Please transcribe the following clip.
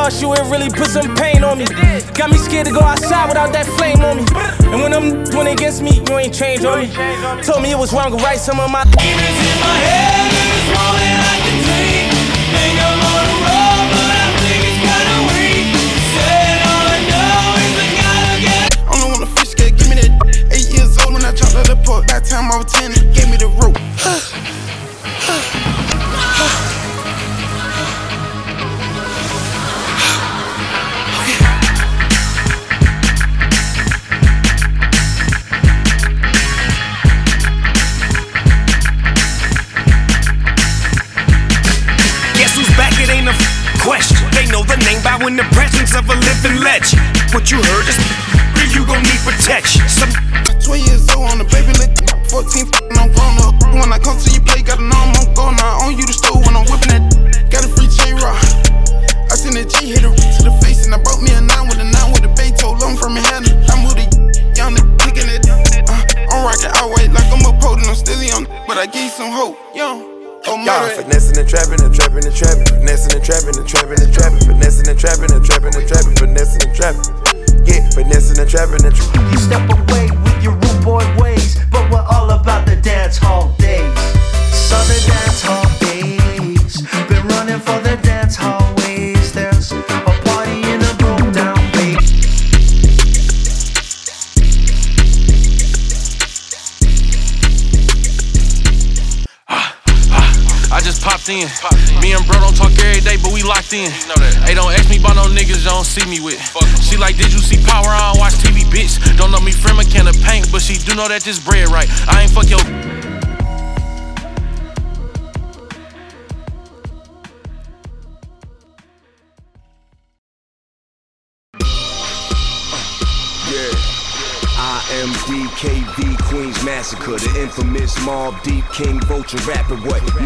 harsh you, it really put some pain on me. Got me scared to go outside without that flame on me. And when them went against me, you ain't changed on me. Told me it was wrong to write some of my demons in my head, and it's more than I can take. Think I'm on the road, but I think it's kinda weak. Said all I know is I gotta get. Only want a fish cake, give me that. 8 years old when I dropped out the park. That time I was 10, and gave me the rope. Question. They know the name by in the presence of a living legend. What you heard is you gon' need protection. 12 years old on the baby lit, 14 I'm grown up. When I come to your play, gotta know I'm on go now. On you the stove when I'm whipping that. Got a free J-Rock. I seen a G hit her to the face, and I brought me a 9 with a Beethoven. I'm from Manhattan. I'm with a young nigga kicking it. I'm rocking out white like I'm a potent. I'm still young, but I gave some hope. Yo. Oh, y'all finessing and trapping and trapping and trapping, finessing and trapping and trapping and trapping, finessing and trapping and trapping and trapping, finessing and trapping. Yeah, finessing and trapping and trapping. You step away with your rude boy ways, but we're all about the dance hall days. So the dance hall days, been running for the dance hallways. There's a party in a broke down base. I just popped in. Me and bro don't talk every day, but we locked in. Hey, don't ask me about no niggas you don't see me with. She like, did you see Power? I don't watch TV, bitch. Don't know me from a can of paint, but she do know that this bread right. I ain't fuck your. IMDKV Queens Massacre, the infamous Mobb Deep King Vulture rapper. What?